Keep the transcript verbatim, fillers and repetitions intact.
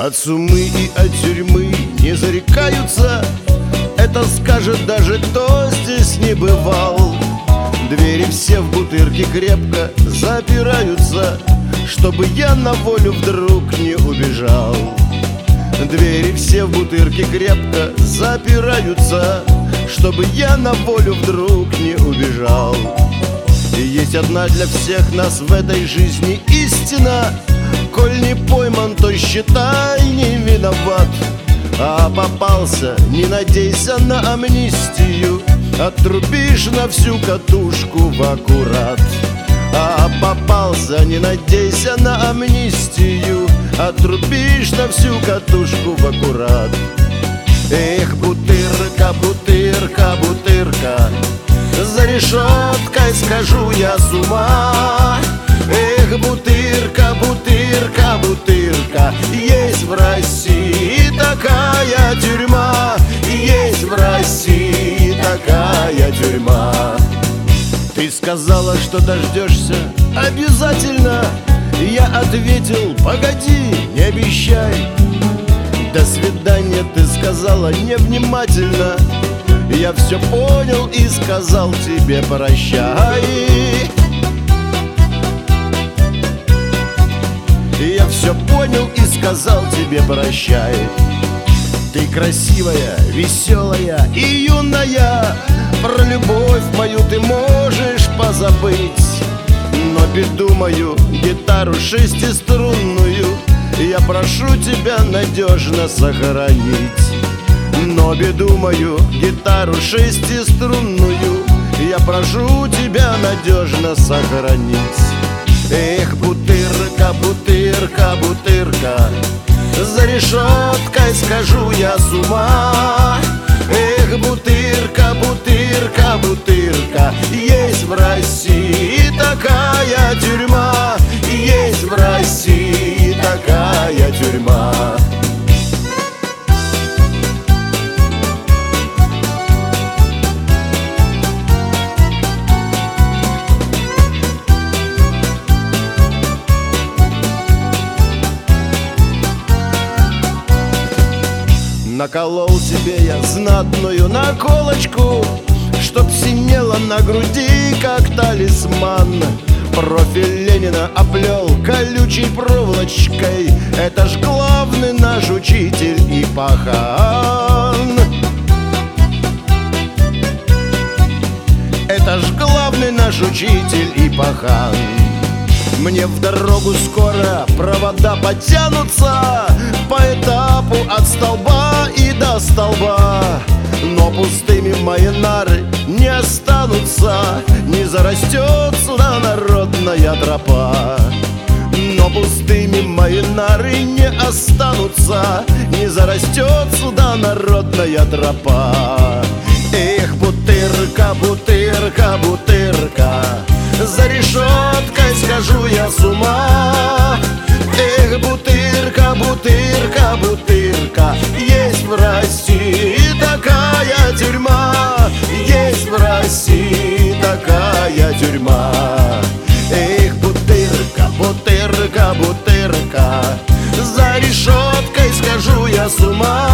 От сумы и от тюрьмы не зарекаются, это скажет даже кто здесь не бывал. Двери все в бутырке крепко запираются, чтобы я на волю вдруг не убежал. Двери все в бутырке крепко запираются, чтобы я на волю вдруг не убежал. И есть одна для всех нас в этой жизни истина: коль не пойман, то считай не виноват. А попался, не надейся на амнистию, отрубишь на всю катушку в аккурат. А попался, не надейся на амнистию, отрубишь на всю катушку в аккурат. Эх, бутырка, бутырка, бутырка, за решеткой схожу я с ума. Эх, бутырка, бутырка, бутырка, есть в России такая тюрьма, есть в России такая тюрьма. Ты сказала, что дождешься обязательно. Я ответил: погоди, не обещай. До свидания, ты сказала невнимательно. Я все понял и сказал тебе прощай. Я все понял и сказал тебе прощай. Ты красивая, веселая и юная, про любовь мою ты можешь позабыть. Но беду мою, гитару шестиструнную, я прошу тебя надежно сохранить. Но беду мою, гитару шестиструнную, я прошу тебя надежно сохранить. Эх, бутырка, бутырка, бутырка, за решеткой схожу я с ума. Эх, бутырка, бутырка, бутырка, есть в России такая тюрьма, есть в России такая тюрьма. Наколол себе я знатную наколочку, чтоб синела на груди, как талисман. Профиль Ленина оплел колючей проволочкой, это ж главный наш учитель и пахан. Это ж главный наш учитель и пахан. Мне в дорогу скоро провода потянутся по этапу от столба и до столба. Но пустыми мои нары не останутся, не зарастет сюда народная тропа. Но пустыми мои нары не останутся, не зарастет сюда народная тропа. Эх, бутырка, бутырка, бутырка, за решеткой схожу я с ума. Эх, бутырка, бутырка, бутырка, есть в России такая тюрьма, есть в России такая тюрьма. Эх, бутырка, бутырка, бутырка, за решеткой схожу я с ума.